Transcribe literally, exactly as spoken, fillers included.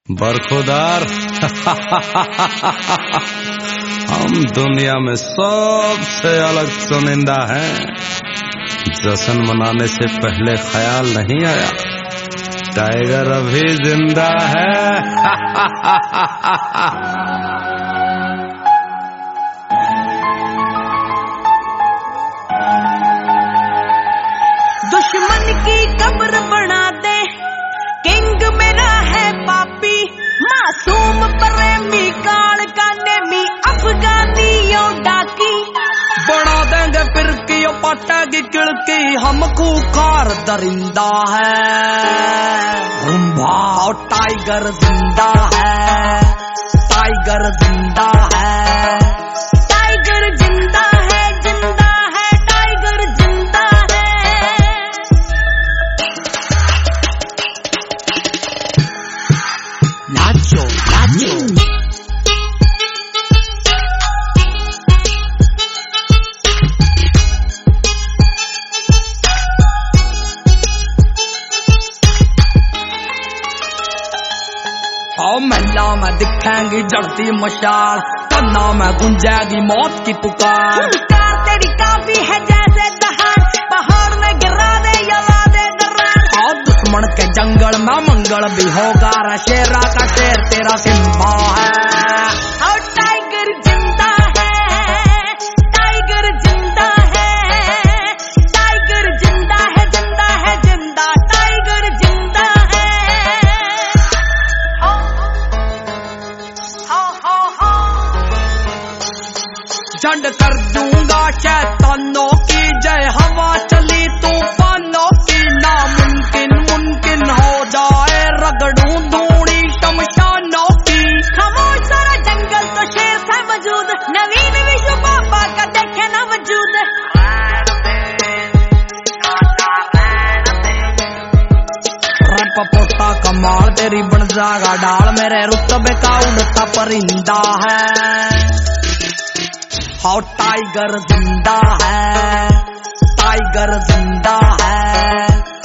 बरखुदार हम दुनिया में सबसे अलग चुनिंदा हैं। जश्न मनाने से पहले ख्याल नहीं आया टाइगर अभी जिंदा है। दुश्मन की कब्र बना दे, किंग मेरा है पापी, मासूम प्रेमी काल का नेमी अफगानियों डाकी। बना देंगे फिर की पटेगी खिड़की, हम खूंखार दरिंदा है। रुम्भा टाइगर जिंदा है, टाइगर जिंदा है, टाइगर जिंदा है, जिंदा है, टाइगर जिंदा है। नाचो नाचो आओ मेला में दिखेंगी जड़ती मशाल, कन्ना में गुंजेगी मौत की पुकार। कार तेरी काफी है जैसे दहाड़, पहाड़ में गिरा दे जला दे दर्रा। और दुश्मन के जंगल में मंगल भी होगा, शेरा का शेर तेरा सिम्बा है। और टाइगर जिंदा है, टाइगर जिंदा है, टाइगर जिंदा है, जिंदा है, जिंदा, टाइगर जिंदा है। हो हो हो झंड कर दूंगा शैतानों की जय, हवा चली तूफानों की। नामुमकिन मुमकिन हो जाए, रगड़ूं धूड़ी शमशानों की। खामोश सारा जंगल तो शेर था मौजूद, नवीन विश्व पापा का देखे ना वजूद। रब पोता कमाल तेरी बन जागा डाल, मेरे रुतबे का उड़ता परिंदा है। हाँ टाइगर जिंदा है, टाइगर जिंदा है।